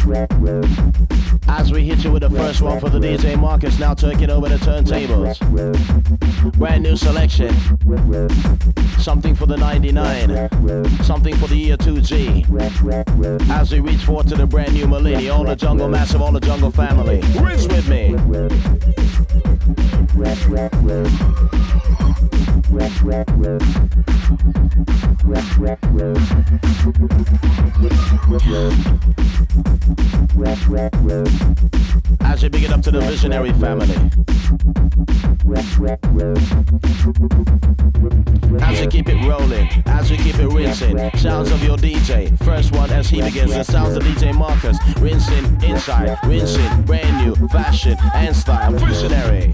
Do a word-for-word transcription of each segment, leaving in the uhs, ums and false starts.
As we hit you with the first one for the D J Marcus, now taking over the turntables. Brand new selection. Something for the ninety-nine. Something for the year two G. As we reach forward to the brand new millennium, all the jungle massive, all the jungle family. Rinse with me. As you big it up to the visionary family. As you keep it rolling, as you keep it rinsing, sounds of your D J. First one as he begins, the sounds of D J Marcus. Rinsing inside, rinsing, brand new fashion and style, visionary.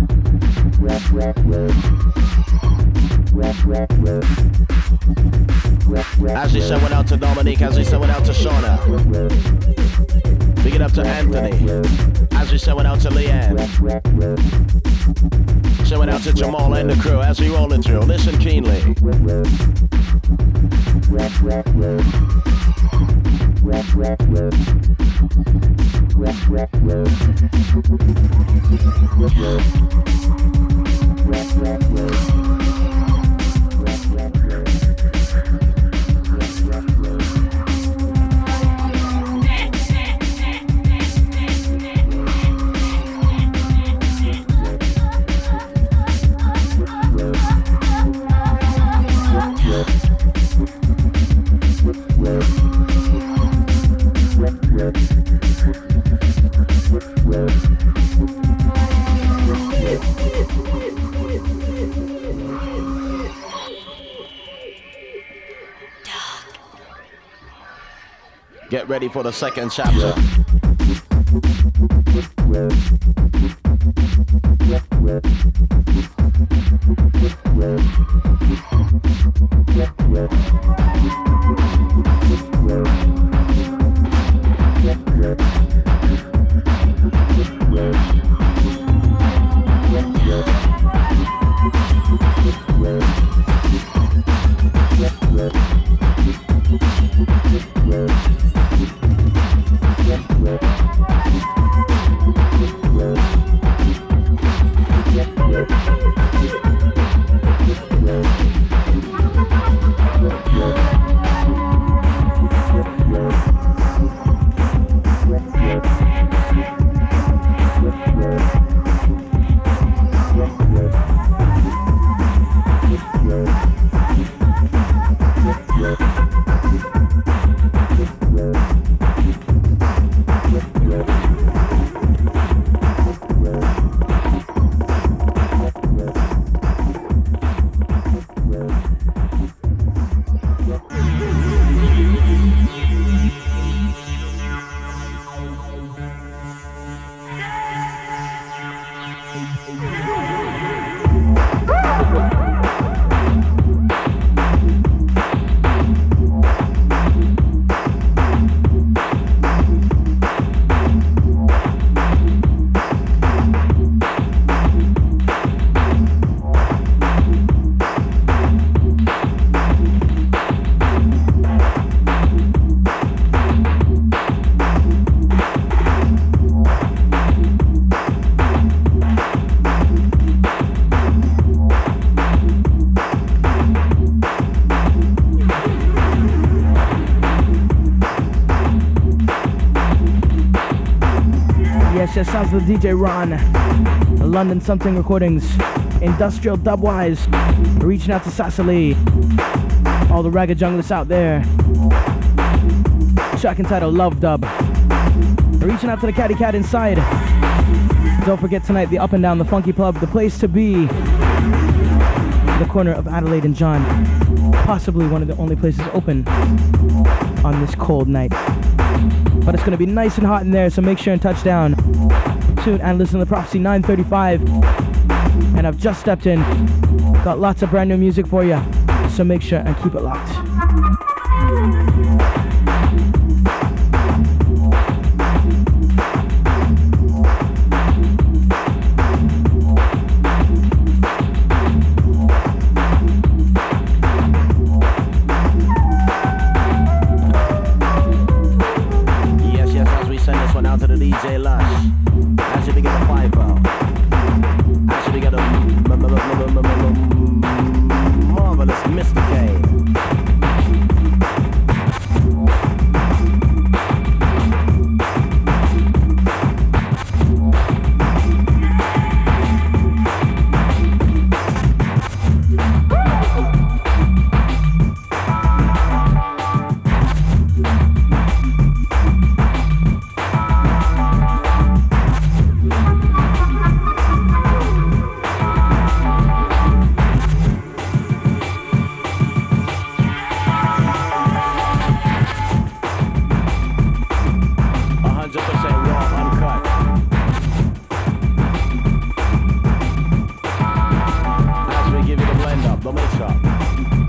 As he sent one out to Dominique, as he sent one out to Shauna. Big it up to Anthony, as we send one out to Leanne. Send one out to Jamal and the crew as we roll it through. Listen keenly. Get ready for the second chapter. Yes, sounds of D J Ron, London Something Recordings, Industrial Dubwise, reaching out to Sassali, all the ragged junglers out there. Track entitled Love Dub. Reaching out to the Catty Cat inside. Don't forget tonight the Up and Down, the Funky Club, the place to be. The corner of Adelaide and John. Possibly one of the only places open on this cold night. But it's going to be nice and hot in there, so make sure and touch down soon and listen to Prophecy nine thirty-five. And I've just stepped in. Got lots of brand new music for you, so make sure and keep it locked. Yes, yes, as the mix-up.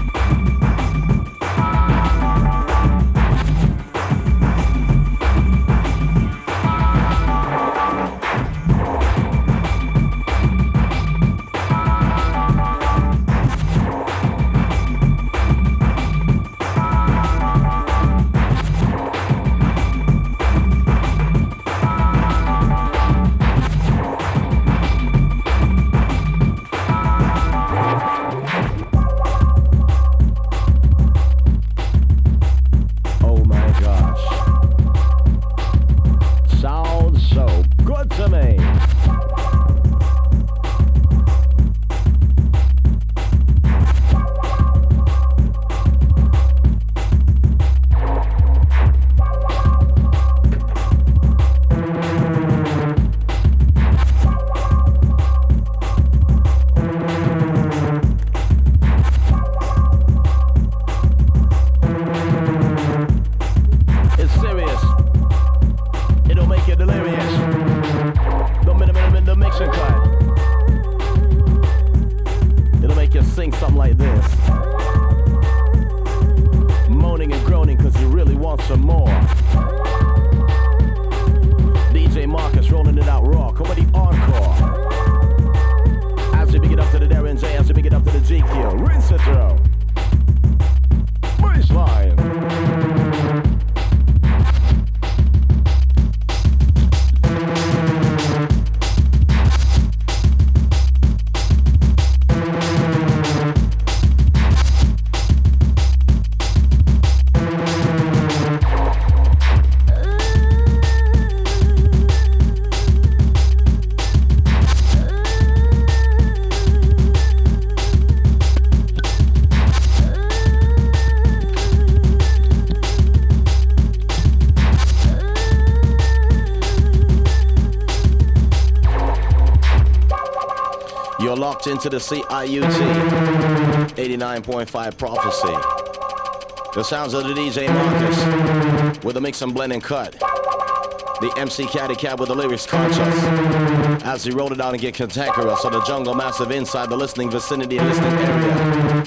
Into the C I U T eighty-nine point five Prophecy. The sounds of the D J Marcus with a mix and blend and cut. The M C Caddy Cat with the lyrics conscious as he roll it out and get cantankerous on the jungle massive inside the listening vicinity and listening area.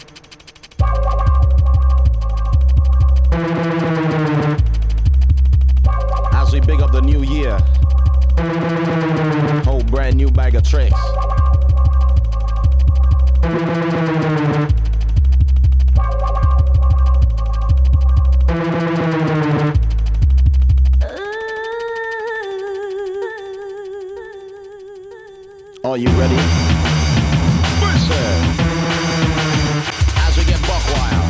As we big up the new year, whole brand new bag of tricks. Are you ready? Listen. As we get buck wild.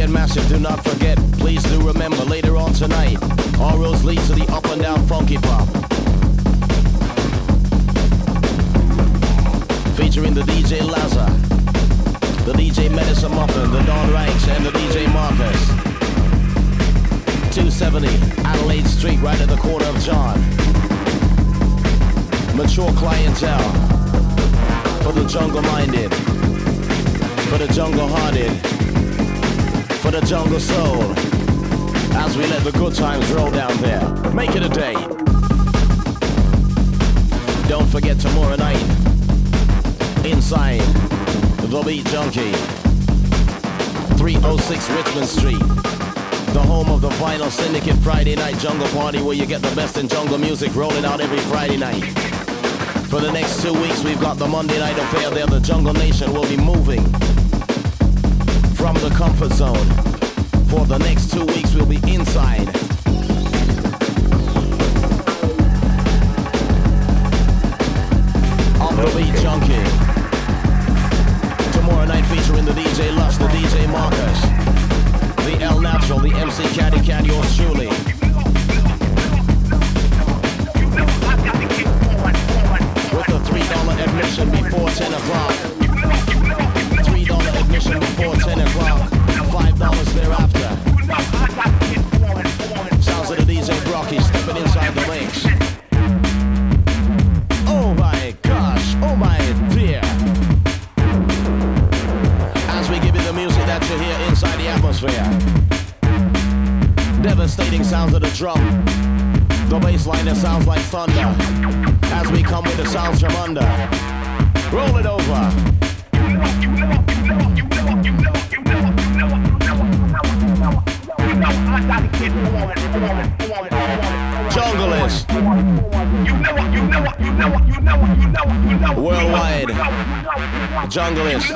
get massive, do not forget. Please do remember, later on tonight, all roads lead to the up and down funky pop. Featuring the D J Lazar, the D J Medicine Muffin, the Don Ranks, and the D J Marcus. two seventy Adelaide Street, right at the corner of John. Mature clientele for the jungle minded, for the jungle hearted, for the jungle soul. As we let the good times roll down there, make it a day. Don't forget tomorrow night, inside the Beat Junkie, three oh six Richmond Street, the home of the Vinyl Syndicate Friday Night Jungle Party, where you get the best in jungle music rolling out every Friday night. For the next two weeks, we've got the Monday Night Affair there. The Jungle Nation will be moving from the comfort zone. For the next two weeks, we'll be inside. Of the Beat Junkie. Tomorrow night featuring the D J Lush, the D J Marcus, the El Natural, the M C Caddy Cat, yours truly. With the three dollar admission before ten o'clock. three dollar admission before ten o'clock. five dollars thereafter. Sounds of the D J Brocky stepping inside the links. Oh my gosh, oh my dear. As we give you the music that you hear inside the atmosphere. Devastating sounds of the drum. The bass line that sounds like thunder. As we come with the sounds from under. Roll it over. Junglist. Worldwide. Junglist.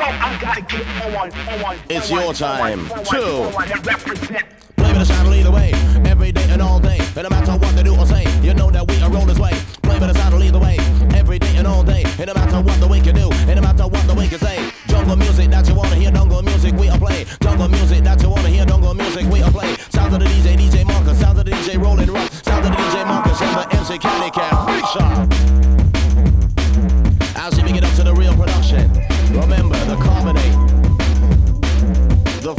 It's your time. Two. Play with the sound, lead the way. Every day and all day. And no matter what they do or say, you know that we are roll this way. Play with the sound, lead the way. Every day and all day. And no matter what the week you do. And no matter what the week you say. Jungle music that you wanna hear. Jungle music we are play. Jungle music that you wanna hear. Jungle music we are play. Sounds of the D J, D J Marcus. Sounds of the D J Rollin' Rock. Sounds of the D J Marcus and the M C Caddy Cat. Big shot. As we get up to the real production, remember the carbonate. The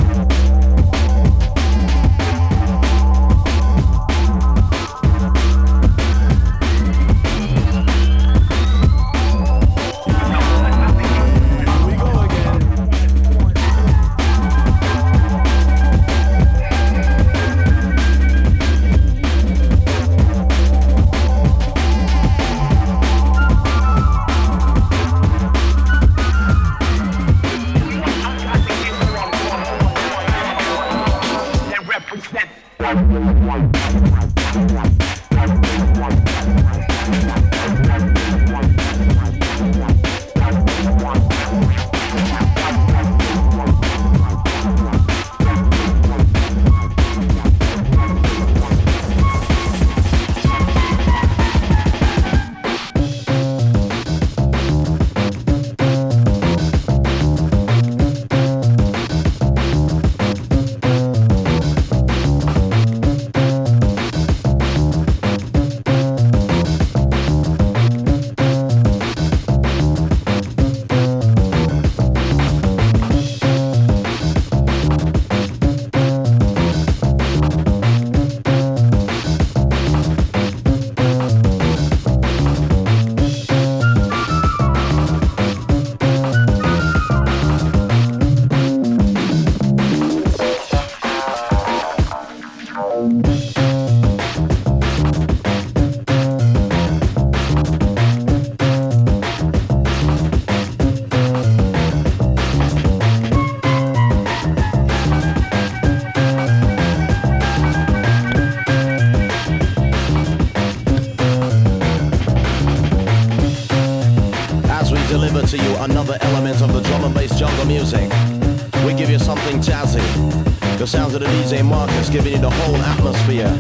to you another element of the drum and bass jungle music. We give you something jazzy. The sounds of the D J Marcus giving you the whole atmosphere.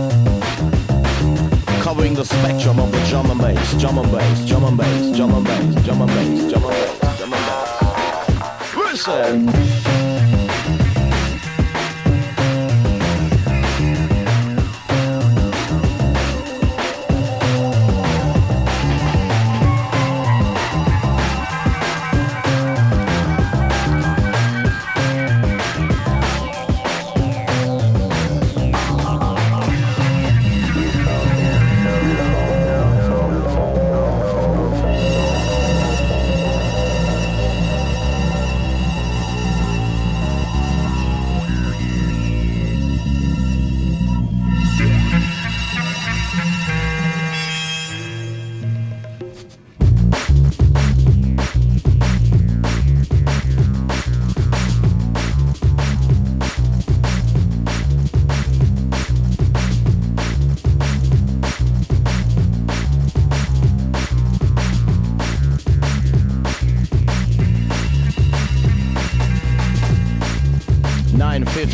Covering the spectrum of the drum and bass, drum and bass, drum and bass, drum and bass, drum and bass, drum and bass, drum and bass. Listen!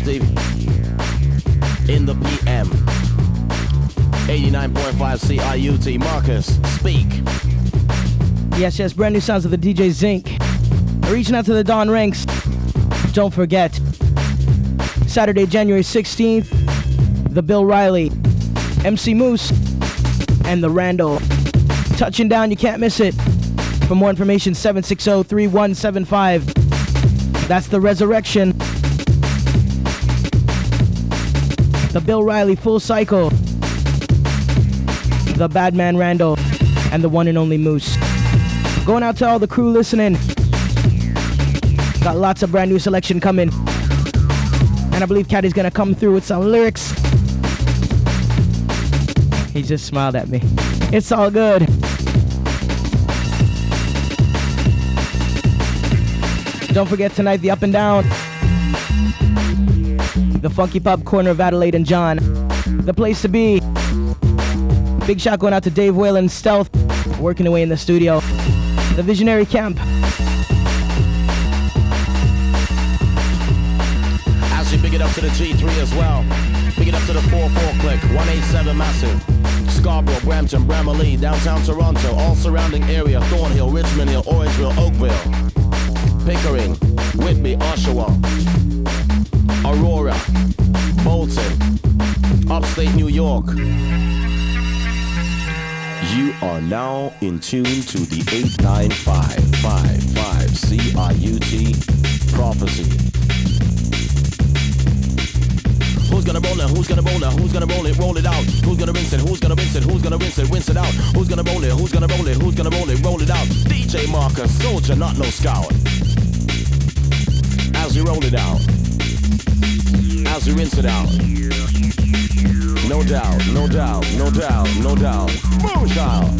Thursday in the P M. eighty-nine point five C I U T. Marcus, speak. Yes, yes, brand new sounds of the D J Zinc. Reaching out to the Don Ranks. Don't forget, Saturday, January sixteenth, the Bill Riley, M C Moose, and the Randall. Touching down, you can't miss it. For more information, seven six zero, three one seven five. That's the Resurrection. The Bill Riley Full Cycle. The Badman Randall. And the one and only Moose. Going out to all the crew listening. Got lots of brand new selection coming. And I believe Caddy's gonna come through with some lyrics. He just smiled at me. It's all good. Don't forget tonight, the Up and Down. The Funky Pub corner of Adelaide and John. The place to be. Big shout going out to Dave Whalen Stealth, working away in the studio. The Visionary Camp. As we big it up to the G three as well. Big it up to the four four click, one eighty-seven Massive. Scarborough, Brampton, Bramalea, downtown Toronto, all surrounding area, Thornhill, Richmond Hill, Orangeville, Oakville, Pickering, Whitby, Oshawa, Aurora, Bolton, upstate New York. You are now in tune to the eight nine five five five C I U T Prophecy. Who's gonna roll it? Who's gonna roll it? Who's gonna roll it? Roll it out. Who's gonna rinse it? Who's gonna rinse it? Who's gonna rinse it? Rinse it out. Who's gonna roll it? Who's gonna roll it? Who's gonna roll it? Roll it out. D J Marcus, soldier, not no scout. As we roll it out. As we rinse it out. No doubt, no doubt, no doubt, no doubt. Boom, child.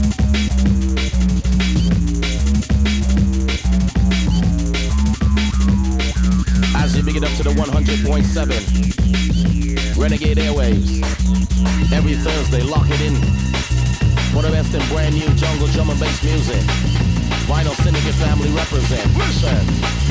As we big it up to the one hundred point seven. Renegade Airwaves. Every Thursday, lock it in. For the best in brand new jungle drum and bass music. Vinyl Syndicate family represent. Listen.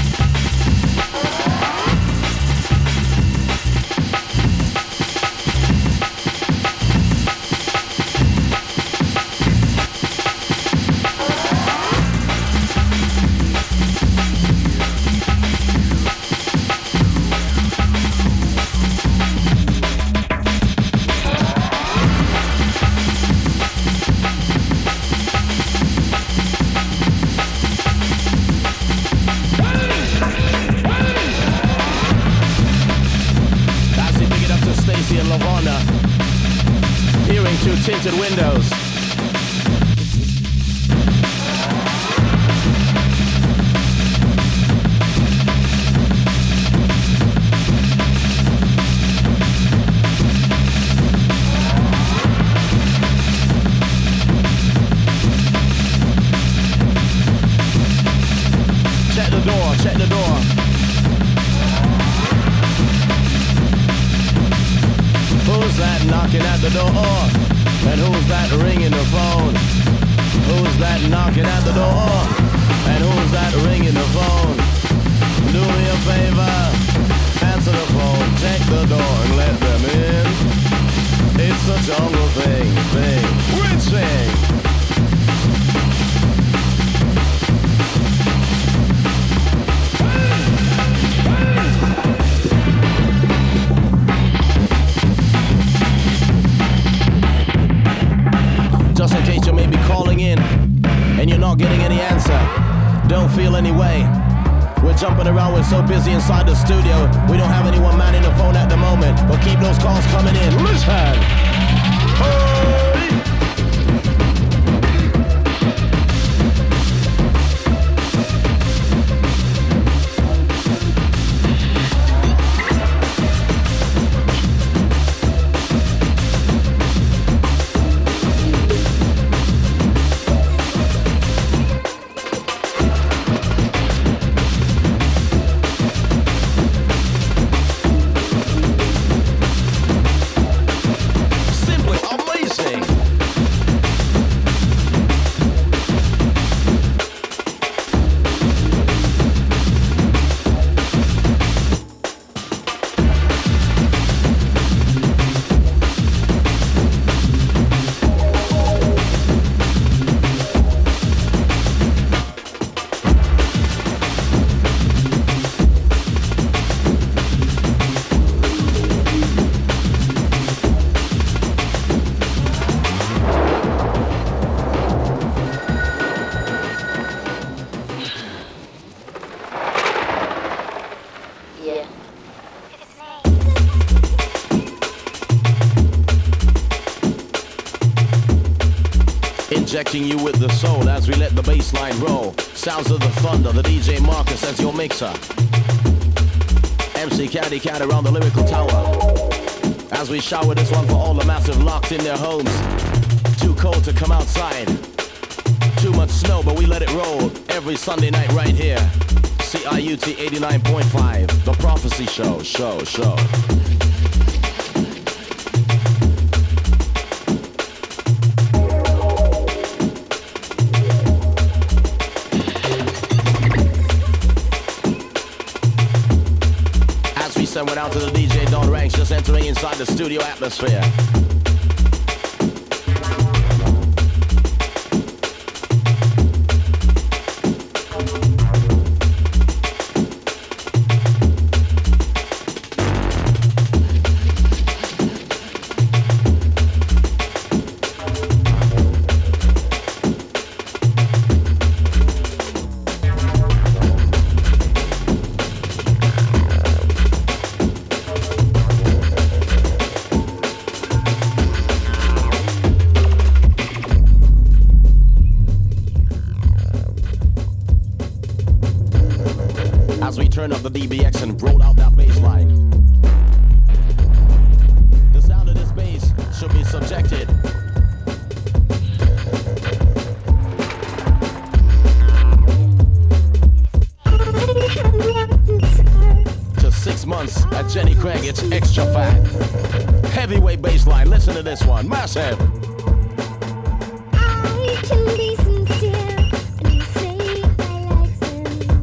Tinted windows. Check the door, check the door. Who's that knocking at the door? And who's that ringing the phone? Who's that knocking at the door? And who's that ringing the phone? Do me a favor, answer the phone, check the door and let them in. It's a jungle thing, thing, witching. Just in case you may be calling in and you're not getting any answer, don't feel any way. We're jumping around, we're so busy inside the studio. We don't have anyone manning the phone at the moment, but keep those calls coming in. Listen! Hey! Simply amazing. connecting you with the soul as we let the bass line roll. Sounds of the thunder, the D J Marcus as your mixer. M C Caddy Cat around the lyrical tower. As we shower this one for all the massive locked in their homes. Too cold to come outside. Too much snow, but we let it roll every Sunday night right here. C I U T eighty-nine point five, The Prophecy Show, show, show. As we send one out to the D J Don Ranks, just entering inside the studio atmosphere. Turn up the D B X and roll out that bass line. The sound of this bass should be subjected to six months at Jenny Craig. It's extra fat. Heavyweight bass line. Listen to this one. Massive. I can be sincere and say I like them.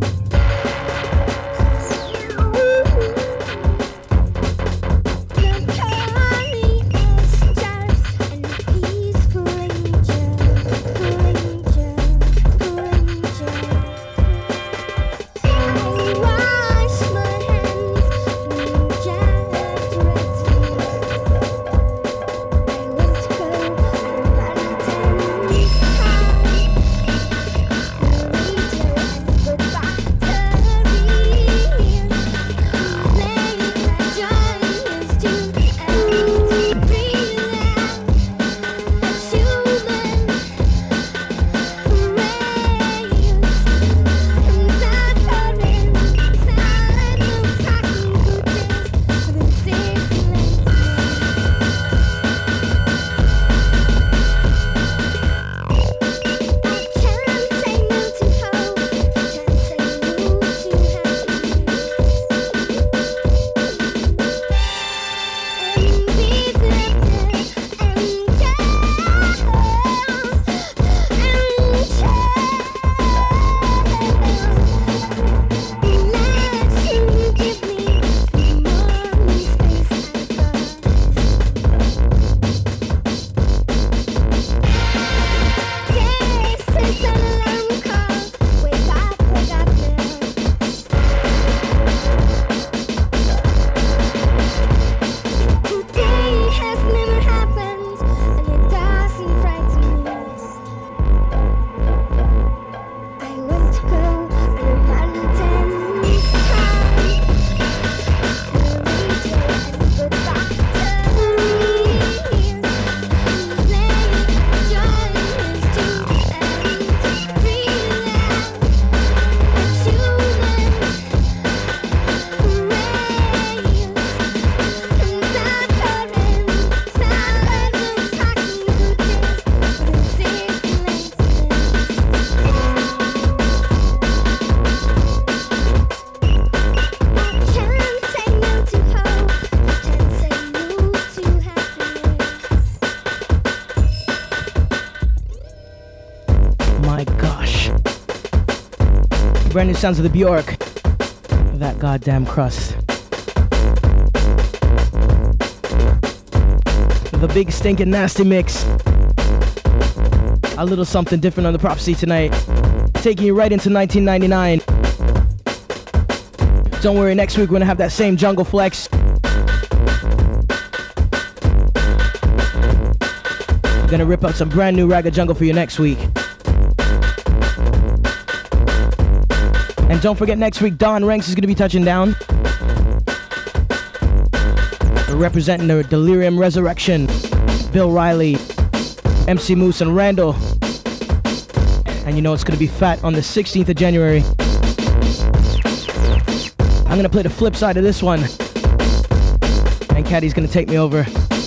Brand new sounds of the Bjork. That goddamn crust. The big stinking nasty mix. A little something different on the Prophecy tonight. Taking you right into nineteen ninety-nine. Don't worry, next week we're gonna have that same jungle flex. We're gonna rip up some brand new Ragga Jungle for you next week. And don't forget, next week, Don Ranks is going to be touching down. Representing the Delirium Resurrection. Bill Riley, M C Moose, and Randall. And you know it's gonna be fat on the sixteenth of January. I'm gonna play the flip side of this one. And Caddy's gonna take me over.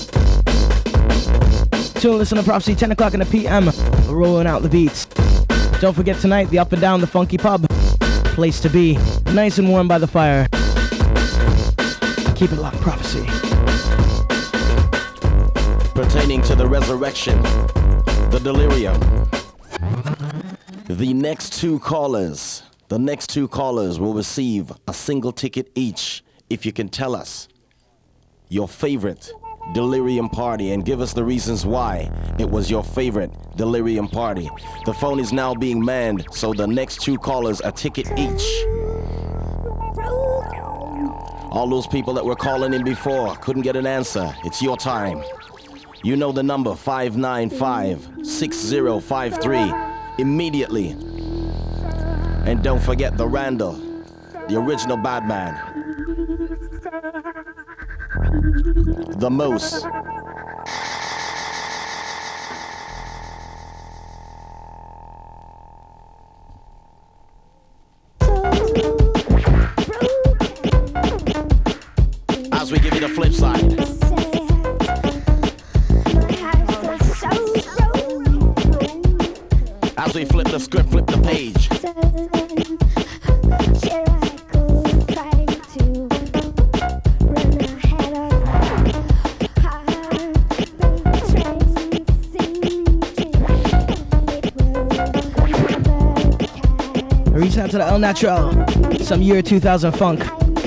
Tune and listen to Prophecy, ten o'clock in the P M. We're rolling out the beats. Don't forget tonight, the Up and Down, the Funky Pub. Place to be. Nice and warm by the fire. Keep it locked, Prophecy. Pertaining to the resurrection, the delirium. The next two callers, the next two callers will receive a single ticket each if you can tell us your favorite delirium party and give us the reasons why it was your favorite delirium party. The phone is now being manned, so the next two callers a ticket each. All those people that were calling in before couldn't get an answer. It's your time. You know the number, five nine five, six zero five three. Immediately. And don't forget the Randall, the original bad man. The Moose. As we give you the flip side. As we flip the script, flip the page. Reaching out to the El Natural, some year two thousand funk.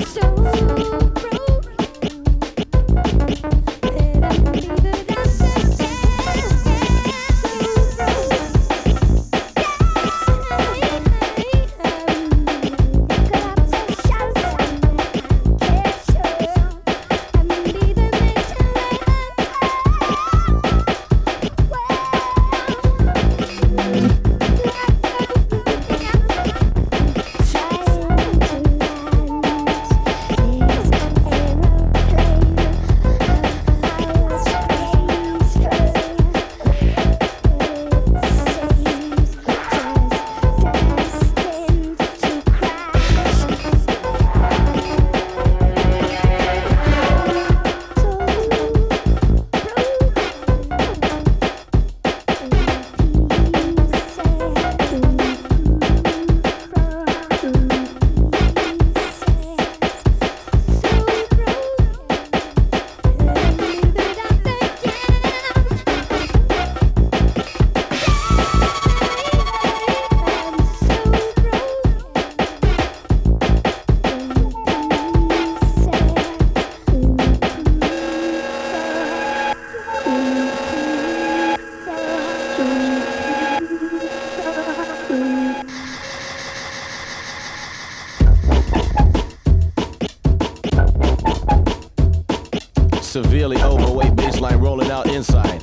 Severely overweight baseline rolling out inside.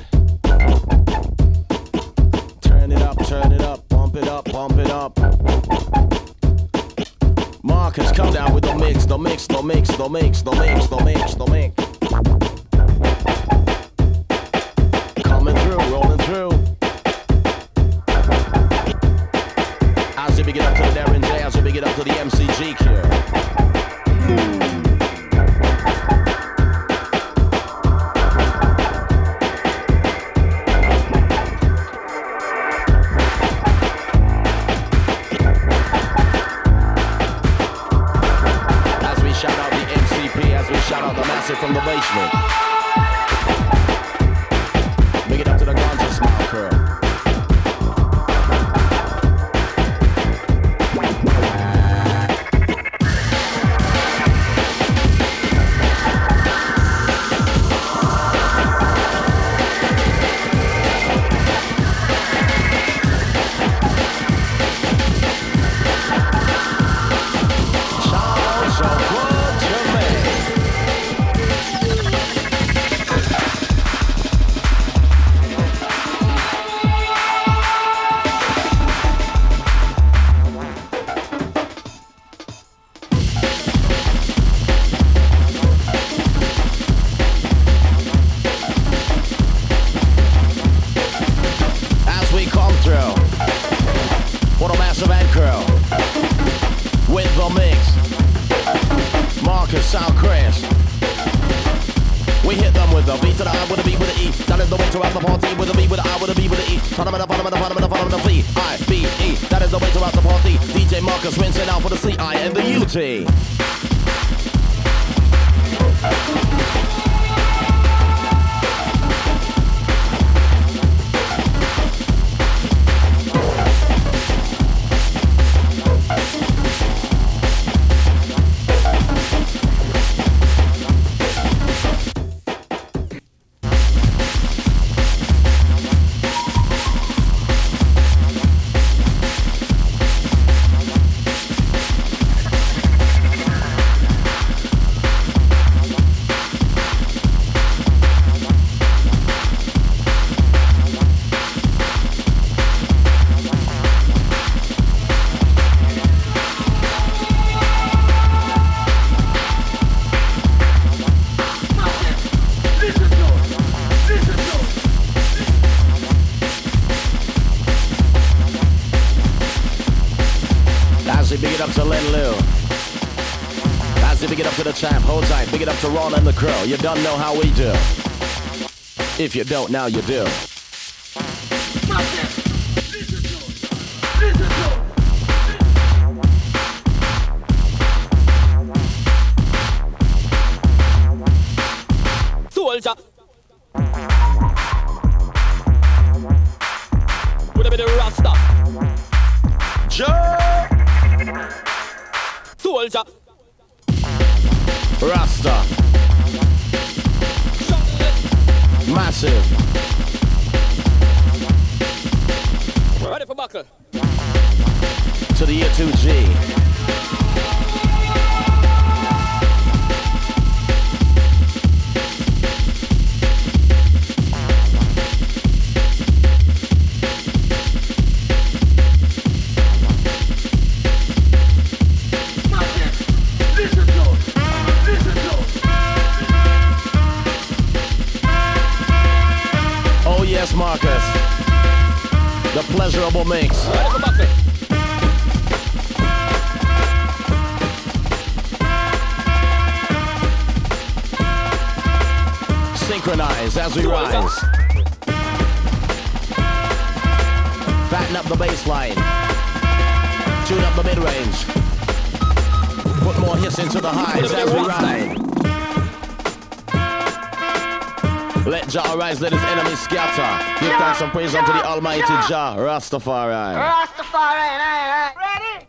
Turn it up, turn it up, pump it up, pump it up. Marcus, come down with the mix, the mix, the mix, the mix, the mix, the mix, the mix. Coming through, rolling through. As we get up to the Darren J, as we get up to the M C G Q. From the basement. Big it up to the ganja smile curl. to rock the party with a B, with a I, with a B, with a E. Follow me, follow me, follow me, follow me, V, I, B, E. That is the way to rock the party. D J Marcus rinsing out for the C, I, and the U T. Big it up to Len Lou. That's it, big it up to the champ. Hold tight, big it up to Ron and the Crow. You don't know how we do. If you don't, now you do. Soldier. Would have been a Rasta. Joe! Soldier. Rasta. Massive. Ready for buckle. To the year two G. Yes, Marcus. The pleasurable mix. Synchronize as we rise. Fatten up the bass line. Tune up the mid-range. Put more hits into the highs as we ride. Let Jah arise, let his enemies scatter. Give thanks and praise unto the Almighty Jah, Rastafari. Rastafari, ready?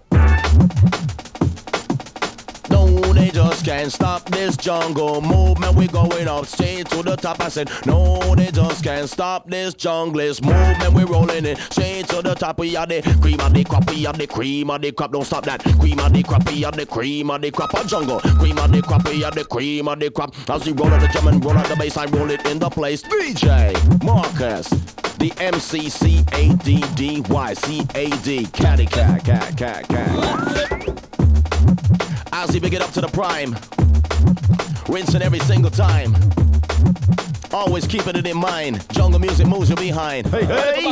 No, they just can't stop this jungle movement. We're going up straight to the top. I said, no, they just can't stop this junglist movement. We're rolling it straight to the top. We are the cream of the crop, we are the cream of the crop. Don't stop that. Cream of the crop, we are the cream of the crop. A jungle, cream of the crop, we are the cream of the crop. As we roll out the drum and roll out the bass, I roll it in the place. D J Marcus, the M C C A D D Y C A D, catty cat, cat, cat, cat. As he big it up to the prime, rinsing every single time. Always keeping it in mind. Jungle music moves you behind. Hey, hey!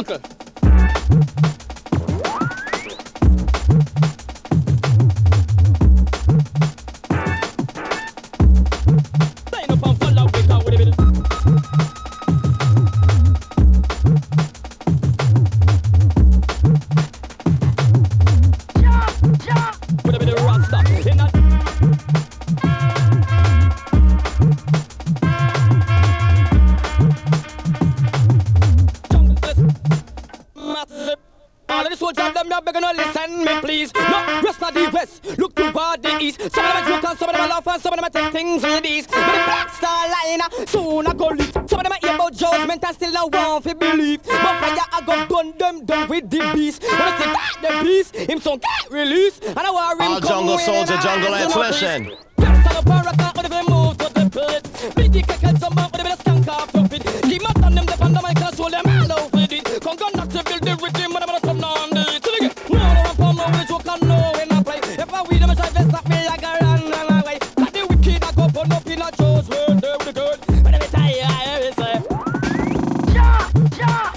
Things with these, but the black star line soon I go leak. Some of them I hear about judgment and still I want to believe. But fire I go gun them down with the beast. When I say that the beast, him son get released. And I want him all jungle soldier, jungle ants, listen. Yes, I'm a paracat, but if they move to the plate. Biggie can jump up, but if they stank off your feet. Keep my thumb them, the pan, the mic, and show them all out with it. Come gun not to build the rhythm, but I'm gonna turn on the it. So they get, no, no, I'm from over the joke, I know when I play. If I weed them, I try to stop me like a run, run away. Burn up in a church where they were the good. But every time I hear it say, ja, ja.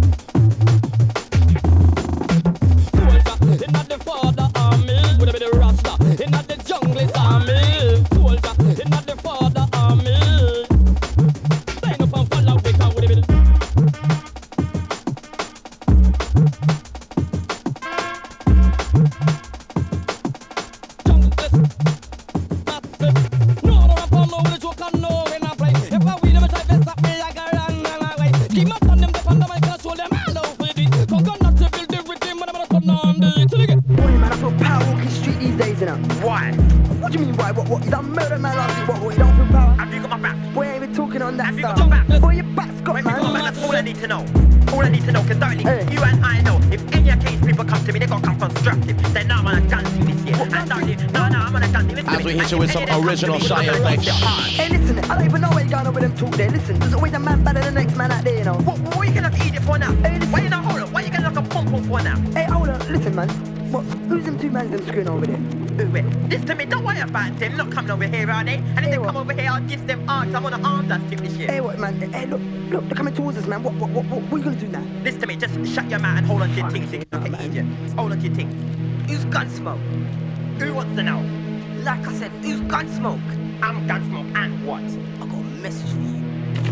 Soldier, in the father army, would have been the Rasta. talking on that Have you stuff. got back? Boy, your back's got, When we man. go back, that's all I need to know. All I need to know, cause darling, Hey. you and I know, if any of case people come to me, they got come constructive. Say, no, I'm gonna dance this year. And darling, no, no, I'm gonna dance this. As we hit you with some original Shy effects. Hey, listen, I don't even know where you're going over them talk there. Listen, there's always a man better than the next man out there, you know. What, what are you gonna eat it for now? Hey, listen. Why you not hold up? Why you gonna look a pump pump for now? Hey, hold on, listen, man. What? Who's them two mans them screwing over there? Ooh, wait. This to me, don't worry about them. Not coming over here, are they? And if Hey, they what? come over here, I'll give them arms. I'm on an arm dance tip this year. Hey, what, man? Hey, look, look, they're coming towards us, man. What, what, what, what, what are you gonna do now? Listen to me, just shut your mouth and hold on to your thing, thing. Okay, idiot. Hold on to your thing. Who's Gunsmoke? Who wants to know? Like I said, who's Gunsmoke? I'm Gunsmoke, and what? I got a message for you.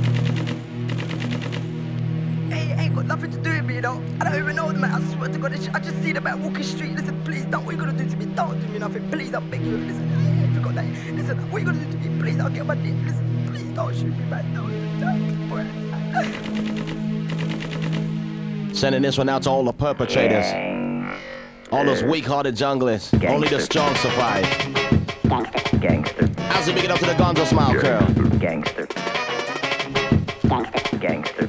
Hey, it ain't got nothing to do with me, you know. I don't even know the man. I swear to God, I just see the man walking street. Listen, please, don't. What you gonna do to me? Don't do me nothing. Please, I beg you. Listen, I ain't forgot that. Listen, what you gonna do to me? Please, I'll get my dick. Listen, please, don't shoot me, man. Don't, don't. Boy. Sending this one out to all the perpetrators. All those weak-hearted junglers. Only the strong survive. Gangster, As we big it up to the Gonzo Smile Curl. gangster, gangster, gangster,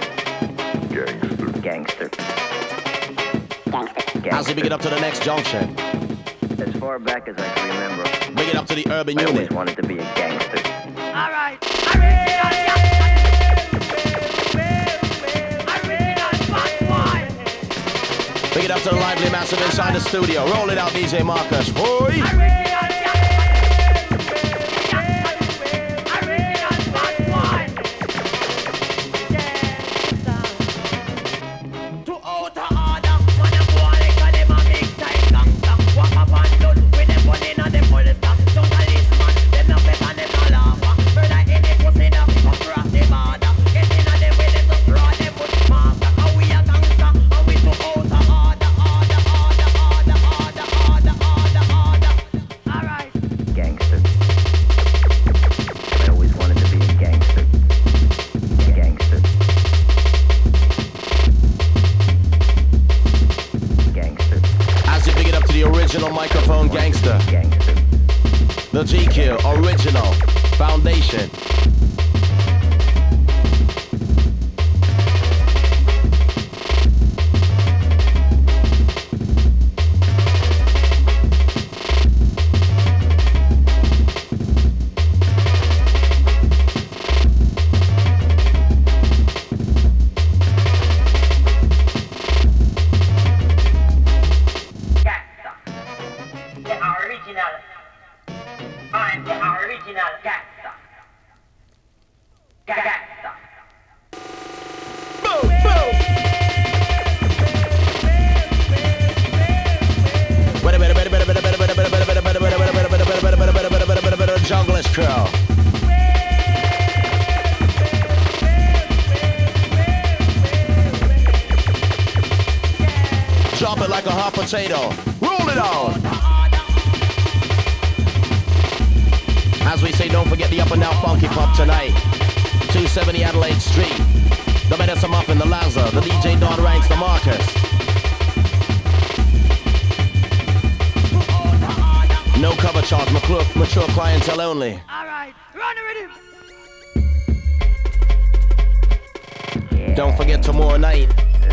gangster, gangster. As we big it up to the next junction. As far back as I can remember, Big it up to the urban I always unit. wanted to be a gangster. All right. Big it up to the lively massive inside the studio. Roll it out, D J Marcus. Boy. Gangster. I always wanted to be a gangster. Gangster. Gangster. As we big it up to the original microphone gangster. Gangster. The G Q, original, foundation. The original. I'm the original gangster. Gangster. Junglist Crow. Drop it like a hot potato. Roll it on. As we say, don't forget the up and down funky pub tonight. two seventy Adelaide Street. The Medicine Muffin, the Lazar, the D J Don Ranks, the Marcus. No cover charge, mature, mature clientele only. All right. Run the rhythm. Don't forget tomorrow night.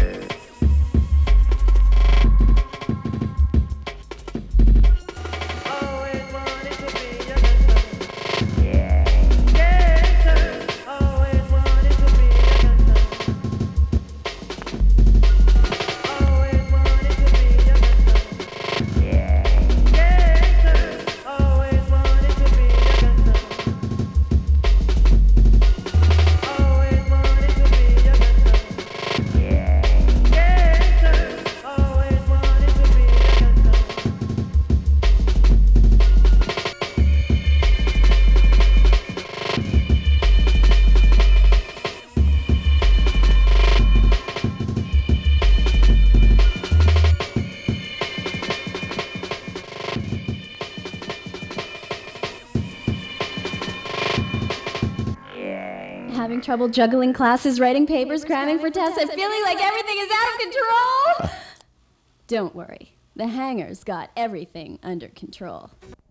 Having trouble juggling classes, writing papers, cramming for tests, and feeling like everything is out of control? Don't worry. The Hanger's got everything under control.